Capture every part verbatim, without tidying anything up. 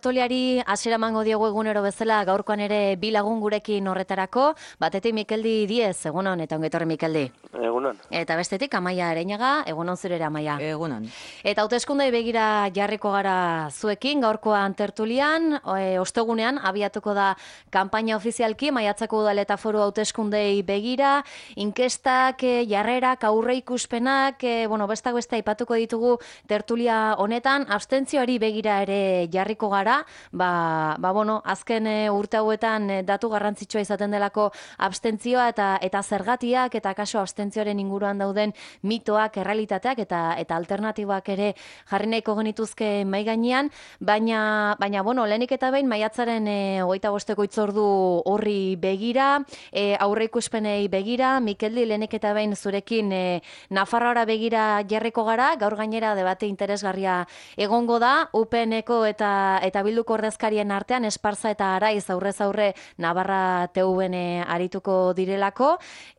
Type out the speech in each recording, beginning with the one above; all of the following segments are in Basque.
tertuliari hasiera emango diogu egunero bezala gaurkoan ere bi lagun gurekin horretarako. Batetik Mikeldi Diez, egunon, eta ongetorri Mikeldi. Egunon. Eta bestetik Amaia Areñaga, egunon zurera Amaia. Egunon. Eta hauteskundei begira jarriko gara zuekin, gaurkoan tertulian, e, ostegunean abiatuko da kanpaina ofizialki, maiatzako udal eta foru hauteskundei begira, inkestak, e, jarrerak, aurreikuspenak, e, bueno, bestak beste aipatuko ditugu tertulia honetan, abstentzioari begira ere jarriko gara, ba, ba bueno, azken e, urte hauetan e, datu garrantzitsua izaten delako abstentzioa eta eta zergatiak eta kaso abstentzioaren inguruan dauden mitoak, errealitateak eta eta alternatibak ere jarri nahiko genituzke mahai gainean, baina baina bueno, lehenik eta behin maiatzaren e, hogeita bosteko hitzordu horri begira, e, aurreikuspenei begira, Mikeldi, lehenik eta behin zurekin e, Nafarroara begira jarriko gara, gaur gainera debate interesgarria egongo da, U P N-eko eta eta Bilduko ordezkarien artean Esparza eta Araiz aurrez aurre Navarra T V-en arituko direlako.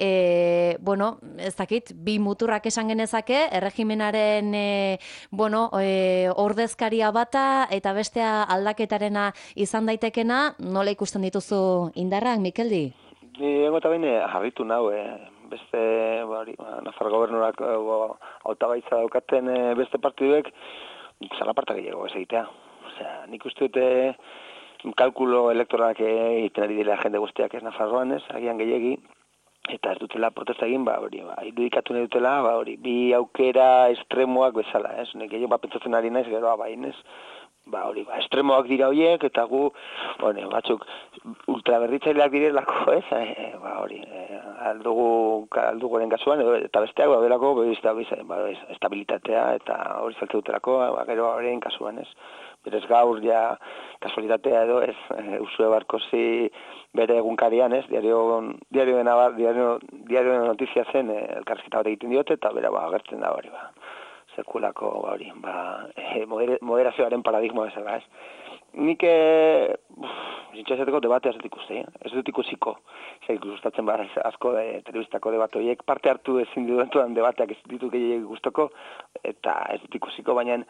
E, bueno, ez dakit, bi muturrak esan genezake, erregimenaren e, bueno, e, ordezkaria bata eta bestea aldaketarena izan daitekena, nola ikusten dituzu indarrak, Mikeldi? Ni engota bine harritu nau, eh? beste, bari, Nafar gobernurak hautagaitza daukaten eh, beste partiduek, zalapartak gehiago ez egitea. Osea, nik uste dute kalkulo elektoralak egiten ari dira jende guztiak ez Nafarroan ez, agian gehiegi, eta ez dutela protesta egin, ba, hori, ba, irudikatu nahi dutela, ba, hori, bi aukera estremoak bezala, ez, nek gehiago bapentzatzen ari naiz, gero, ba, inez, ba, hori, ba, estremoak dira horiek, eta gu, bueno, batzuk, ultraberritzaileak direlako, ez, e, ba, hori, e, aldugu, alduguren kasuan, edo, eta besteak, ba, belako, ba, ba, estabilitatea, eta hori zalte dutelako, ba, gero, horien kasuan, ez. Berez gaur, ja, kasualitatea edo, ez, e, Usue Barkosi bere egunkarian, ez, diario, diario de Navar, diario, diario de notizia zen, e, elkarrizketa bat egiten diote, eta bera, ba, agertzen da hori, ba, sekulako, ba, hori, ba, e, moderazioaren paradigma bezala, ez. Nik, e, zintxazeteko debatea ez dut ikusi, eh? ez dut ikusiko, ez ikustatzen ba, asko de, telebistako debate horiek, parte hartu ezin dutuan debateak ez ditu gehiagik guztoko, eta ez dut ikusiko, baina,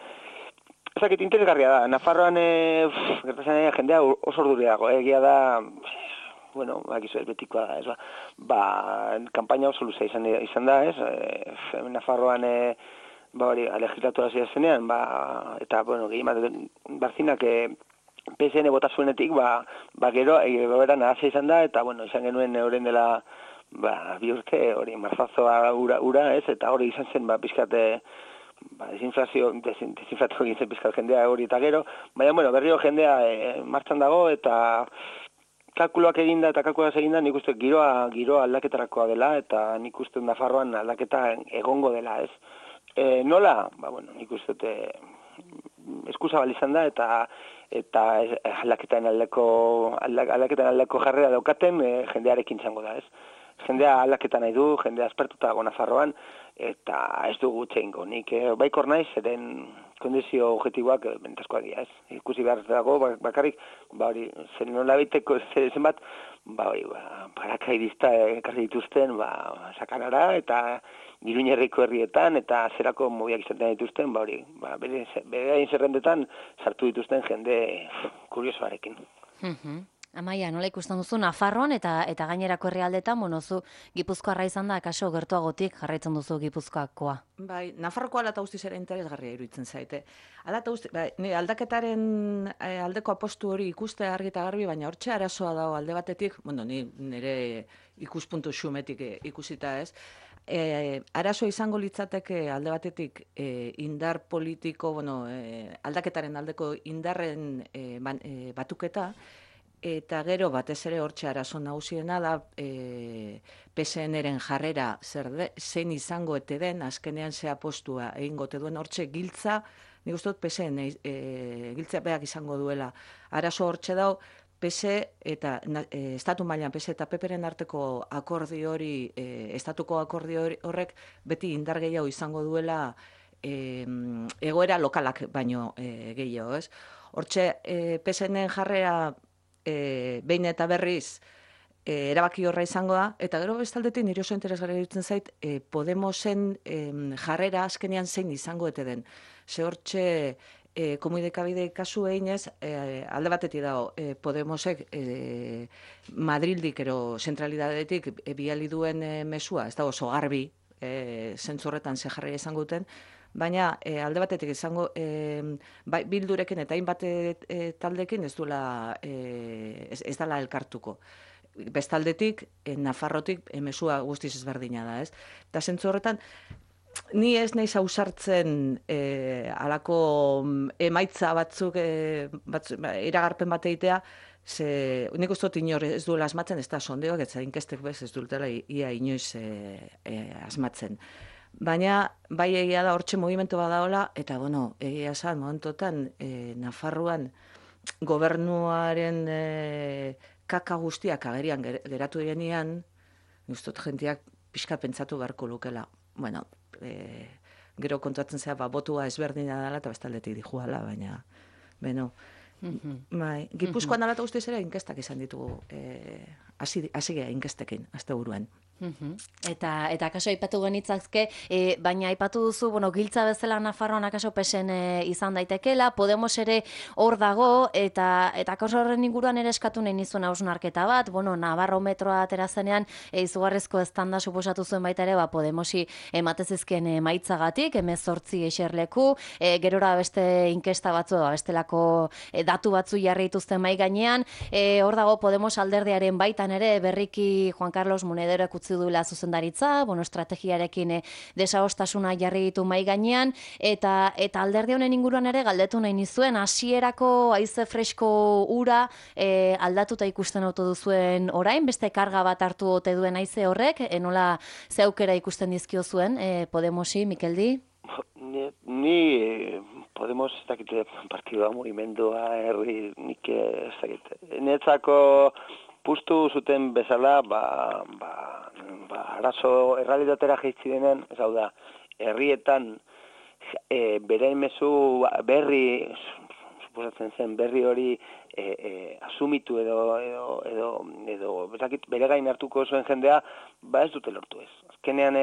ezakit interesgarria da, Nafarroan e, gertatzen jendea oso orduria dago, egia da, bueno, bakizu ez betikoa da, ez ba, ba, kanpaina oso luzea izan, izan da, ez, e, Nafarroan, e, ba hori, legislatura hasi zenean, ba, eta, bueno, gehien bat, barzinak, e, P S N bota zuenetik, ba, ba gero, egoera nahazia izan da, eta, bueno, izan genuen euren dela, ba, bi urte, hori, marzazoa ura, ura, ez, eta hori izan zen, ba, pizkate, ba, desinflazio, desin, desinflazio egin zen pizkat jendea hori eta gero, baina, bueno, berriro jendea e, martxan dago, eta kalkuloak eginda eta kalkuloak eginda nik uste giroa, giroa aldaketarakoa dela, eta nik uste Nafarroan aldaketa egongo dela, ez. E, nola? Ba, bueno, nik uste eskuzabal izan da, eta eta aldaketaren aldeko, aldaketaren aldeko jarrera daukaten e, jendearekin izango da, ez. Jendea aldaketa nahi du, jendea aspertuta dago Nafarroan, eta ez dugu txeingo. Nik eh, baikor naiz, zeren kondizio objektiboak eh, bentazkoak dira, ez. Ikusi behar dago, bakarrik, ba hori, zer nola baiteko zenbat, ba hori, ba, parakaidista ekarri dituzten, ba, sakanara, eta Iruñerriko herrietan, eta zerako mobiak izaten dituzten, ba hori, ba, bere, bere zerrendetan sartu dituzten jende kuriosoarekin. Mhm. Amaia, nola ikusten duzu Nafarroan eta eta gainerako herrialdetan, bueno, zu Gipuzkoarra izan da, kaso gertuagotik jarraitzen duzu Gipuzkoakoa. Bai, Nafarroko ala eta guztiz ere interesgarria iruditzen zaite. Ala eta guztiz, bai, aldaketaren eh, aldeko apostu hori ikuste argi eta garbi, baina hortxe arazoa dago alde batetik, bueno, ni nire ikuspuntu xumetik eh, ikusita ez, E, arazoa izango litzateke alde batetik e, indar politiko, bueno, e, aldaketaren aldeko indarren e, ban, e, batuketa, eta gero batez ere hortxe arazo nagusiena da e, P S N-ren jarrera zer de, zein izango ete den, azkenean ze apostua egingo te duen hortxe giltza, nik uste dut P S N e, giltza beak izango duela. Arazo hortxe dau, P S eta e, estatu mailan P S eta P P-ren arteko akordio hori, e, estatuko akordio horrek beti indar gehiago izango duela e, egoera lokalak baino e, gehiago, ez? Hortxe, e, P S N-en jarrera e, behin eta berriz e, erabaki horra izango da, eta gero bestaldetik nire oso interesgarria iruditzen zait, e, Podemosen e, jarrera azkenean zein izango ete den. Ze hortxe e, komunikabide kasu eginez, e, alde batetik dago, e, Podemosek e, Madrildik ero zentralidadetik e, biali duen e, mesua, ez da oso garbi, e, zentzurretan ze jarria izango duten, baina e, alde batetik izango e, bai, Bildurekin eta hainbat e, e, taldekin ez duela e, ez, ez dela elkartuko. Bestaldetik, e, Nafarrotik e, mesua guztiz ezberdina da, ez? Eta zentzu horretan, ni ez naiz ausartzen e, alako emaitza batzuk, e, batzu, iragarpen bat egitea, ze nik uste dut inor ez duela asmatzen, ez da sondeoak, ez da inkestek bez ez dutela ia inoiz e, e, asmatzen. Baina, bai egia da hortxe mugimendu badaola, eta bueno, egia esan, momentotan, e, Nafarroan gobernuaren e, kaka guztiak agerian geratu denean, guztot jendeak pixka pentsatu beharko lukela. Bueno, e, gero kontuatzen zera, ba, botua ezberdina dela eta bestaldetik dijuala, baina, beno, Mhm. bai, Gipuzkoan alata guztiz ere inkestak izan ditugu, e, hasi hasi gea inkestekin, azte buruan. Mhm. Eta eta akaso aipatu genitzazke, e, baina aipatu duzu, bueno, giltza bezala Nafarroan akaso pesen e, izan daitekela, Podemos ere hor dago, eta eta akaso horren inguruan ere eskatu nahi nizuen hausnarketa bat, bueno, Navarro metroa atera zenean, e, izugarrizko estanda suposatu zuen baita ere, ba, Podemosi ematezizken emaitzagatik, hemezortzi eserleku, e, gerora beste inkesta batzu, ba, bestelako e, datu batzu jarri dituzten mai gainean, e, hor dago Podemos alderdiaren baitan ere, berriki Juan Carlos Monedero utzi duela zuzendaritza, bueno, estrategiarekin e, desagostasuna jarri ditu mai gainean, eta eta alderdi honen inguruan ere galdetu nahi nizuen, hasierako haize fresko ura e, aldatuta ikusten auto duzuen orain, beste karga bat hartu ote duen haize horrek, e, nola ze aukera ikusten dizkio zuen, e, Podemosi, Mikeldi? Ni, ni Podemos ez dakite partidua, mugimendua, herri, nik ez dakite. Netzako pustu zuten bezala, ba, ba, ba, arazo errealitatera jaitzi denen, ez hau da, herrietan e, bere mezu berri, suposatzen zen berri hori e, e, asumitu edo, edo, edo, edo bezakit, bere gain hartuko zuen jendea, ba ez dute lortu ez. Azkenean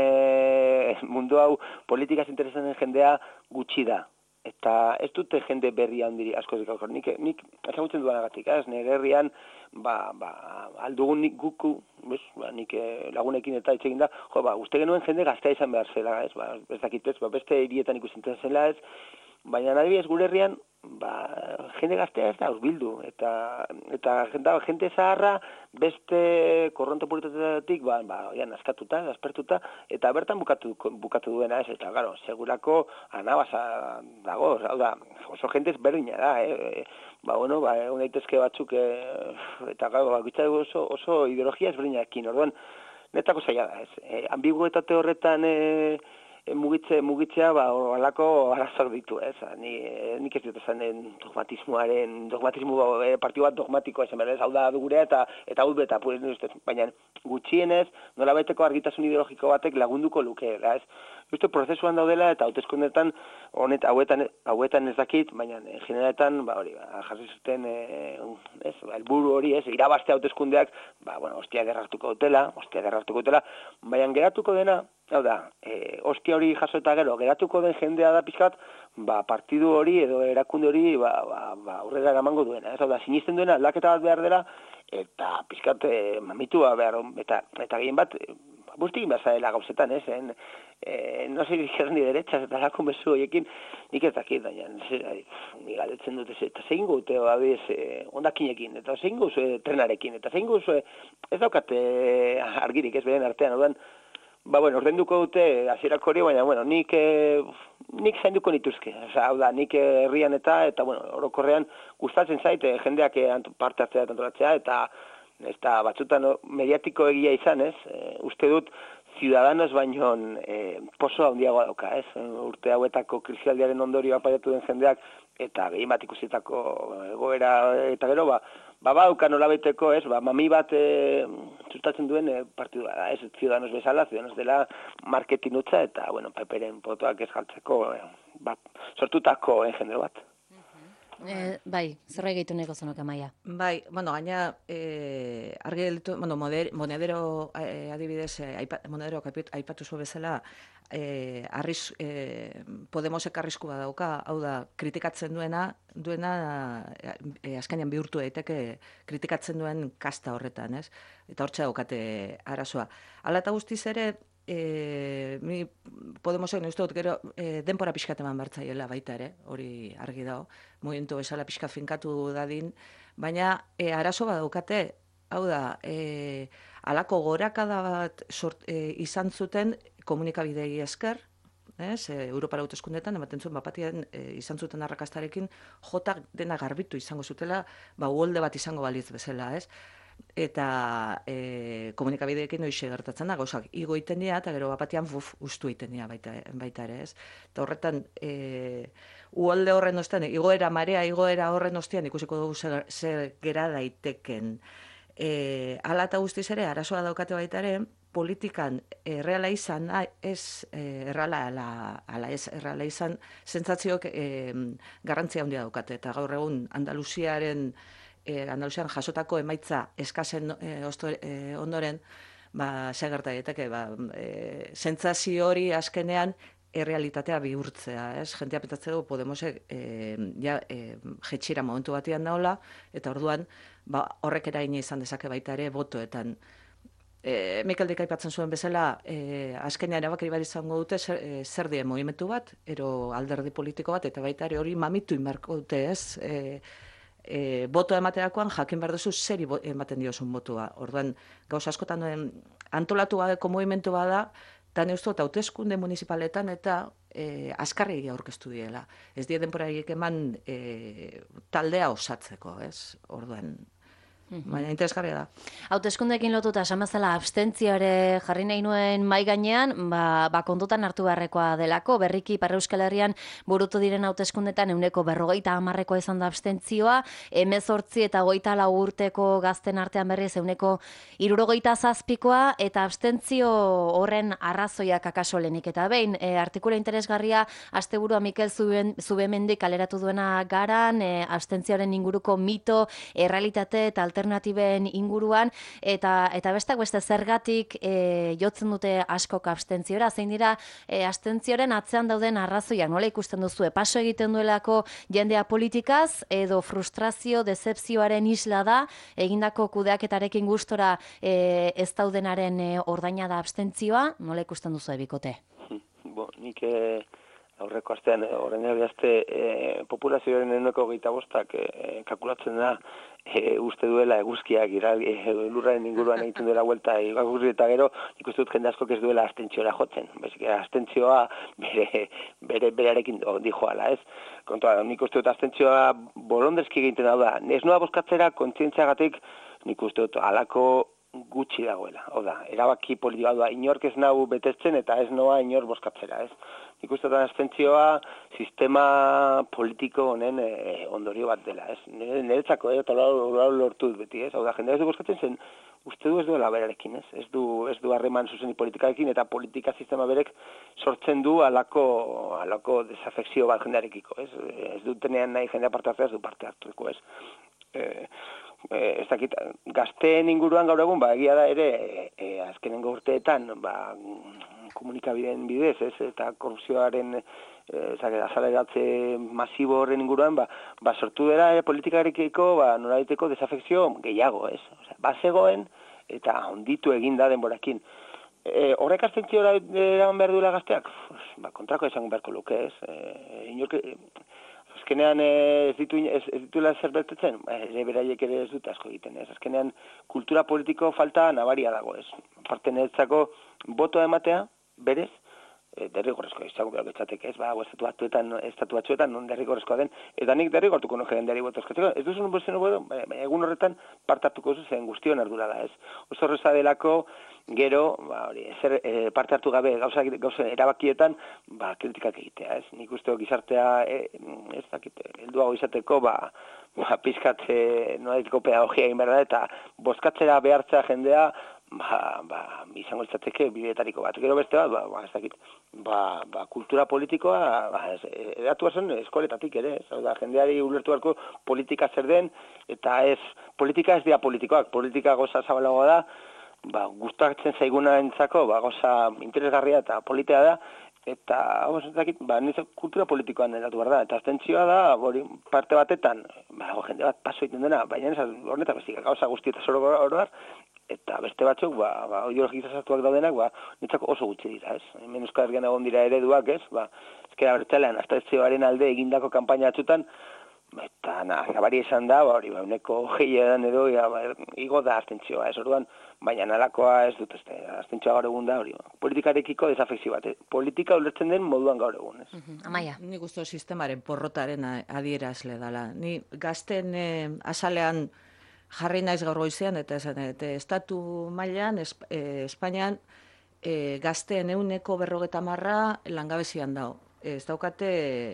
e, mundu hau politikaz interesatzen jendea gutxi da. Eta ez dute jende berri handiri askozik aukor. Nik, nik ezagutzen duanagatik, ez? Nire herrian, ba, ba, aldugun nik guku, bez, ba, nik lagunekin eta itxegin da, jo, ba, uste genuen jende gaztea izan behar zela, ez? Ba, ez dakit ez, ba, beste hirietan ikusten zela, ez? Baina adibidez gure herrian, ba, jende gaztea ez da hurbildu, eta eta jende, jende zaharra beste korronte polititatetik, ba, ba, oian, askatuta, aspertuta, eta bertan bukatu, bukatu duena ez, eta, garo, segurako anabasa dago, hau da, oso jente ezberdina da, eh? Ba, bueno, ba, egun daitezke batzuk, eh, eta, garo, ba, oso, oso ideologia ezberdinakin, orduan, netako zaila da, ez, eh, ambiguetate horretan, eh, Mugitze, mugitzea, ba, horrelako arazak ditu, ez? Ni, nik ez dut esan dogmatismoaren, dogmatismo partio bat dogmatikoa esan behar, ez? Hau da gurea eta eta hau beta, baina gutxienez, nola baiteko argitasun ideologiko batek lagunduko luke, ez? Justo prozesuan daudela eta hauteskundetan honet hauetan hauetan ez dakit, baina generaletan, ba hori, ba, jarri zuten eh, ez, ba, helburu hori, ez, irabazte hauteskundeak, ba bueno, hostia derrartuko dutela, hostia derrartuko dutela, baina geratuko dena, hau da, eh, hostia hori jaso eta gero geratuko den jendea da pizkat, ba partidu hori edo erakunde hori ba ba, ba aurrera eramango duena, ez, hau da, sinisten duena aldaketa bat behar dela eta pizkat eh, mamitua behar eta eta gehien bat Bustik bazadela gauzetan, ez, en, eh, no sei izquierda ni derecha, eta lako mezu horiekin, nik ez dakit, baina, ni galdetzen dut, eta zein gute, abiz, eh, ondakinekin, eta zein guzue trenarekin, eta zein guzue, ez daukate argirik, ez beren artean, orduan, ba, bueno, ordenduko dute hasierako hori, baina, bueno, nik, eh, nik zainduko nituzke, oza, hau da, nik herrian eta, eta, bueno, orokorrean gustatzen zaite, jendeak parte hartzea eta antolatzea, eta, ez da, batzutan mediatiko egia izan, ez? E, uste dut, Ciudadanos baino e, poso handiagoa dauka, ez? Urte hauetako krisialdiaren ondorioa paiatu den jendeak, eta gehien bat ikusitako egoera, eta gero, ba, ba, bauka nolabeteko, ez? Ba, mami bat e, sustatzen duen e, partidua da, ez? Ciudadanos bezala, Ciudadanos dela marketing utza, eta, bueno, peperen potoak ez galtzeko, e, ba, sortutako engendero bat. E, bai, zerbait gehitu neko zenuke Amaia. Bai, bueno, gaina eh, argi gelditu, bueno, moder, monedero eh, adibidez, eh, aipa, monedero aipatu zu bezala, eh, arriz, eh, Podemosek arriskua dauka, hau da, kritikatzen duena, duena eh, azkenean bihurtu daiteke kritikatzen duen kasta horretan, ez? Eta hortxe daukate arazoa. Hala eta guztiz ere, E, mi Podemosek uste dut gero e, denpora pixkat eman bertzaiela baita ere, hori argi dago, mugimendu bezala pixkat finkatu dadin, baina e, arazo bat daukate, hau da, e, alako gorakada bat sort, e, izan zuten komunikabidei esker, ez, e, Europara hauteskundeetan ematen zuen bapatien e, izan zuten arrakastarekin jotak dena garbitu izango zutela, ba uholde bat izango balitz bezala, ez? Eta e, komunikabideekin hoixe gertatzen da, gauzak igo iten dira, eta gero bapatian buf, ustu iten dira baita, baita ere, ez? Eta horretan, e, uholde horren ostean, igoera, marea igoera horren ostean ikusiko dugu zer, zer gera daiteken. E, ala eta guztiz ere, arazoa daukate baita ere, politikan erreala izan, ez erreala, ala, ala ez erreala izan, sentsazioak e, garrantzia handia daukate, eta gaur egun Andaluziaren E, Andaluzian jasotako emaitza eskasen e, osto, e, ondoren, ba, ze gerta daiteke, ba, e, sentsazio hori azkenean errealitatea bihurtzea, ez? Jentea petatzen du Podemosek e, ja, e, jetxira momentu batian daola, eta orduan ba, horrek eragina izan dezake baita ere botoetan. E, Mikeldik aipatzen zuen bezala, e, azkenean erabakari bat izango dute zer, e, zer die movimentu bat, ero alderdi politiko bat, eta baita ere hori mamitu inbarko dute, ez? E, E, botoa ematerakoan jakin behar duzu zeri ematen diozun botua. Orduan, gauz askotan duen antolatu gabeko movimentu bada, eta neustu eta hauteskunde municipaletan eta e, askarri aurkeztu diela. Ez die denporarik eman e, taldea osatzeko, ez? Orduan, baina interesgarria da. Hauteskundeekin lotuta esan bezala abstentzioare jarri nahi nuen mai gainean, ba, ba kontutan hartu beharrekoa delako, berriki Ipar Euskal Herrian burutu diren hauteskundetan ehuneko berrogeita hamarrekoa izan da abstentzioa, hemezortzi eta hogeita lau urteko gazten artean berriz ehuneko hirurogeita zazpikoa, eta abstentzio horren arrazoiak akaso lehenik eta behin. E, artikula interesgarria asteburua Mikel Zubemendik kaleratu duena garan, e, abstentzioaren inguruko mito, errealitate eta alternatiben inguruan, eta eta bestak beste zergatik e, jotzen dute askok abstentziora, zein dira e, abstentzioren atzean dauden arrazoiak, nola ikusten duzu, paso egiten duelako jendea politikaz, edo frustrazio, decepzioaren isla da, egindako kudeaketarekin gustora e, ez daudenaren e, ordaina da abstentzioa, nola ikusten duzu ebikote? Bo, nik e, aurreko astean, orain aste e, populazioaren ehuneko hogeita bostak e, kalkulatzen da, E, uste duela eguzkiak iralgi, e, lurraren inguruan egiten duela vuelta irakurri, eta gero nik uste dut jende askok ez duela abstentziora jotzen. Bezik, abstentzioa bere, bere berearekin dijoala, ez? Kontua, nik uste dut abstentzioa bolondrezki egiten da, ez noa bozkatzera kontzientziagatik nik uste dut alako gutxi dagoela. Oda, erabaki politikoa da, inork ez nau betetzen eta ez noa inor bozkatzera, ez? Nik uste dut abstentzioa sistema politiko honen e, ondorio bat dela, ez? Niretzako, eta lortu dut beti, ez? Hau da, jendea ez du bozkatzen zen, uste du ez duela berarekin, ez? Ez du, ez du harreman zuzenik politikarekin, eta politika sistema berek sortzen du alako, alako desafekzio bat jendearekiko, ez? Ez dutenean nahi jendea parte hartzea, ez du parte hartuko, ez? E, ez dakit, gazteen inguruan gaur egun, ba, egia da ere, e, e, azkenengo urteetan, ba, komunikabideen bidez, ez, eta korrupzioaren e, azaleratze masibo horren inguruan, ba, ba sortu dela e, politikarekiko, ba, noraiteko desafekzio gehiago, ez, osea, bazegoen, eta onditu eginda denborakin. E, horrek abstentziora eraman behar duela gazteak? Ba, kontrako esango beharko luke, ez, e, inorke... Azkenean ez ditu ez, ez dituela zer bertetzen, ere beraiek ere ez dut asko egiten, ez? Azkenean kultura politiko falta nabaria dago, ez? Parte niretzako botoa ematea, berez, derrigorrezkoa izango behar betzateke, ez? Ba, estatu batzuetan, estatu batzuetan non derrigorrezkoa den, eta nik derrigortuko no jendeari boto eskatzeko. Ez duzun bozen egun horretan partartuko zu zen guztion ardura da, ez? Oso horreza delako, gero, ba, hori, ezer, e, parte hartu gabe gauza, gauza erabakietan, ba, kritikak egitea, ez? Nik uste gizartea, e, ez dakit, helduago izateko, ba, ba pizkat, e, noaiteko pedagogia egin behar da, eta bozkatzera behartzea jendea, ba, ba, izango litzateke bideetariko bat. Gero beste bat, ba, ba, ez dakit, ba, ba, kultura politikoa, ba, edatua zen eskoletatik ere, ez da, jendeari ulertu beharko politika zer den, eta ez, politika ez dira politikoak, politika goza zabalagoa da, ba, gustatzen zaiguna entzako, ba, goza interesgarria eta politea da, eta, hau, ez dakit, ba, niz, kultura politikoan edatu behar da, eta abstentzioa da, hori, parte batetan, ba, jende bat paso egiten dena, baina ez, hornetak bezik, gauza guzti eta zoro oroar, eta beste batzuk, ba, ba, ideologizatuak daudenak, ba, nitzako oso gutxi dira, ez? Hemen Euskal Herrian egon dira ereduak, ez? Ba, ezkera bertzalean, abstentzioaren alde egindako kanpaina atzutan, eta, na, nabari esan da, ba, hori, ba, uneko gehiadan edo, ja, ba, igo da abstentzioa, ez orduan, baina nalakoa ez dut, ez da, abstentzioa gaur egun da, hori, ba, politikarekiko desafekzio bat, eh? Politika ulertzen den moduan gaur egun, ez? Uh-huh. Amaia. Nik uste sistemaren porrotaren adierazle dala. Ni gazten eh, azalean jarri naiz gaur goizean, eta esan, eta estatu mailan, es, eh, Espainian, eh, gazteen euneko berrogeta marra langabezian dago. Ez daukate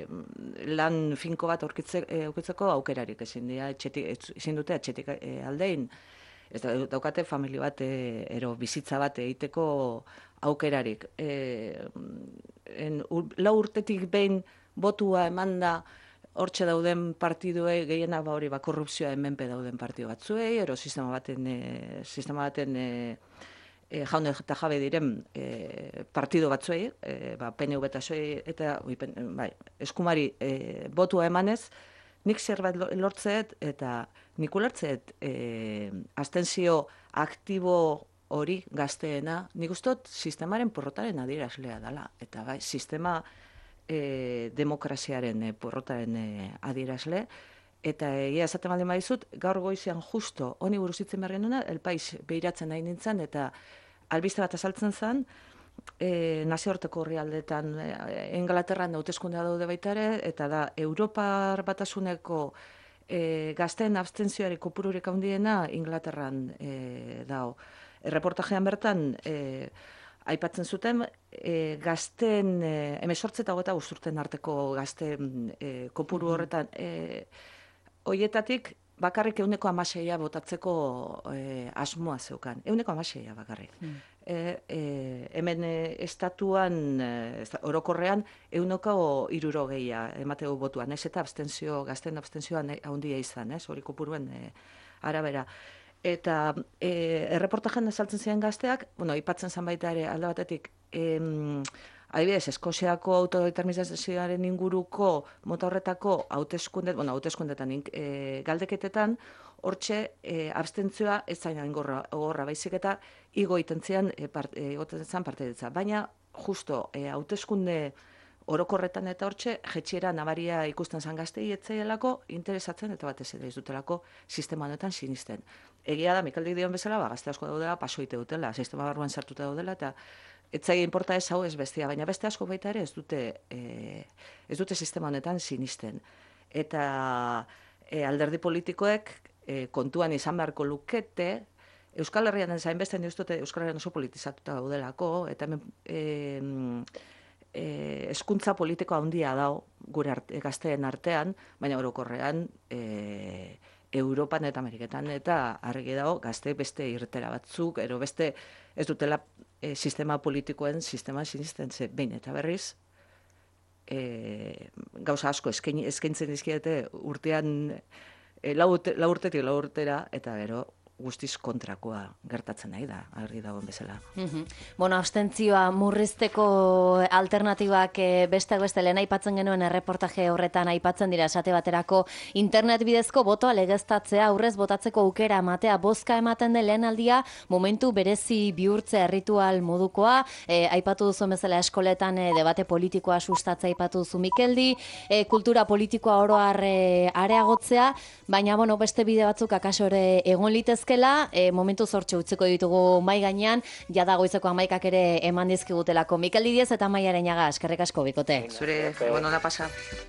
lan finko bat aurkitzeko aukerarik ezin dira, ezin dute atxetik eh, aldein. Ez daukate familia bat, eh, ero bizitza bat egiteko aukerarik. Eh, en, ur, lau urtetik behin botua eman da, hortxe dauden partiduei, gehiena ba hori ba, korrupzioa hemenpe dauden partidu batzuei, ero sistema baten, e, sistema baten e, e, jaun eta jabe diren e, partidu batzuei, e, ba, P N V eta P S O E eta oi, bai, eskumari e, botua emanez, nik zerbait lortzeet eta nik ulertzeet e, abstentzio aktibo hori gazteena, nik ustot sistemaren porrotaren adierazlea dela, eta bai, sistema E, demokraziaren e, porrotaren e, adierazle, eta egia esaten baldin badizut, gaur goizean justo honi buruz hitzen berri nuna, El Pais behiratzen nahi nintzen, eta albiste bat azaltzen zen, e, nazioarteko herrialdetan e, Inglaterran hauteskundea daude baita ere, eta da Europar Batasuneko e, gazteen abstentzioari kopururik handiena Inglaterran e, dago. Erreportajean bertan, e, aipatzen zuten, e, gazten, e, hemezortzi eta hogeita bost urten arteko gazten e, kopuru horretan, e, hoietatik bakarrik euneko hamaseia botatzeko e, asmoa zeukan. Euneko hamaseia bakarrik. Mm. E, e, hemen e, estatuan, e, orokorrean, euneko hirurogeia emateko botuan, ez eta abstentzio, gazten abstentzioan handia izan, ez, hori kopuruen e, arabera. Eta e, erreportajean azaltzen ziren gazteak, bueno, aipatzen zen baita ere alde batetik, em, adibidez, Eskoziako autodeterminazioaren inguruko mota horretako hauteskunde, bueno, hauteskundetan e, galdeketetan, hortxe e, abstentzioa ez zain gorra, gorra baizik eta igo itentzian e, part, e, parte ditza. Baina, justo, e, hauteskunde orokorretan eta hortxe, jetxiera nabaria ikusten zan gaztei etzaielako, interesatzen eta batez ere ez dutelako sistema honetan sinisten. Egia da, Mikeldik dion bezala, ba, gazte asko daudela, pasoite dutela, sistema barruan sartuta daudela, eta etzaile inporta ez hau ez bestia, baina beste asko baita ere ez dute, e, ez dute sistema honetan sinisten. Eta e, alderdi politikoek e, kontuan izan beharko lukete, Euskal Herrian den zainbeste ni uste Euskal Herrian oso politizatuta daudelako, eta hemen e, e, hezkuntza politiko handia dago gure arte, gazteen artean, baina orokorrean e, Europan eta Ameriketan eta argi dago gazte beste irtera batzuk, ero beste ez dutela e, sistema politikoen sistema sinisten ze behin eta berriz e, gauza asko eskain, eskaintzen dizkiete urtean e, lau, lau urtetik lau urtera eta gero guztiz kontrakoa gertatzen nahi da, argi dagoen bezala. Mm-hmm. Bueno, abstentzioa murrizteko alternatibak e, besteak beste lehen aipatzen genuen erreportaje horretan aipatzen dira esate baterako internet bidezko botoa legeztatzea aurrez botatzeko aukera ematea bozka ematen den lehen aldia momentu berezi bihurtzea ritual modukoa, e, aipatu duzu bezala eskoletan e, debate politikoa sustatzea aipatu duzu Mikeldi, e, kultura politikoa oroar e, areagotzea, baina bueno, beste bide batzuk akaso ere egon litez E, momentu zortxe utzeko ditugu mai gainean, jada goizeko amaikak ere eman dizkigutelako. Mikel Didiez eta Amaia Areñaga, eskerrik asko bikote. Zure, bueno, da pasa.